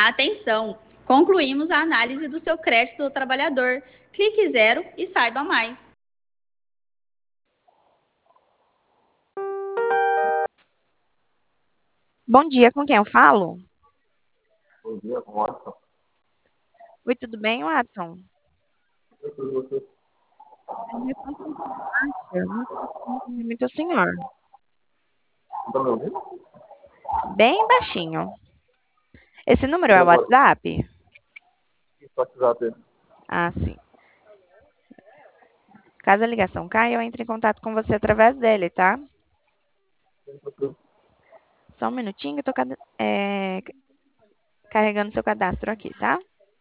Atenção! Concluímos a análise do seu crédito do trabalhador. Clique 0 e saiba mais. Bom dia, com quem eu falo? Bom dia, com o Watson. Oi, tudo bem, Watson? Você Minha conta é muito baixa, não consigo entender muito o senhor. está me ouvindo? Bem baixinho. Esse número E é o agora? WhatsApp? Isso, WhatsApp. Ah, sim. Caso a ligação caia, eu entro em contato com você através dele, tá? Só um minutinho, eu tô carregando seu cadastro aqui, tá?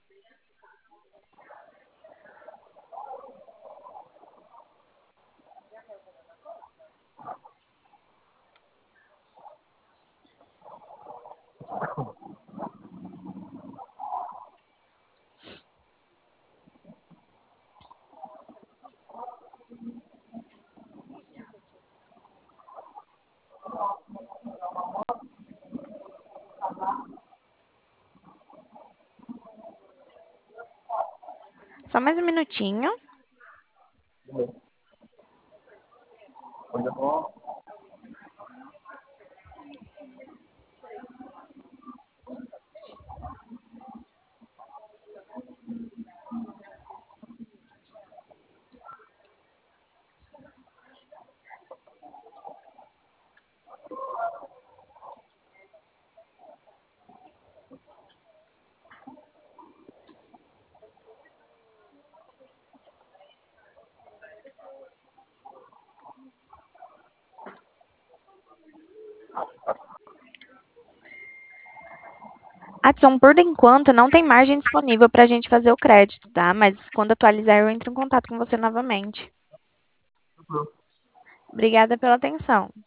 Só mais um minutinho. Olha só. Adson, por enquanto, não tem margem disponível para a gente fazer o crédito, tá? Mas quando atualizar, eu entro em contato com você novamente. Obrigada pela atenção.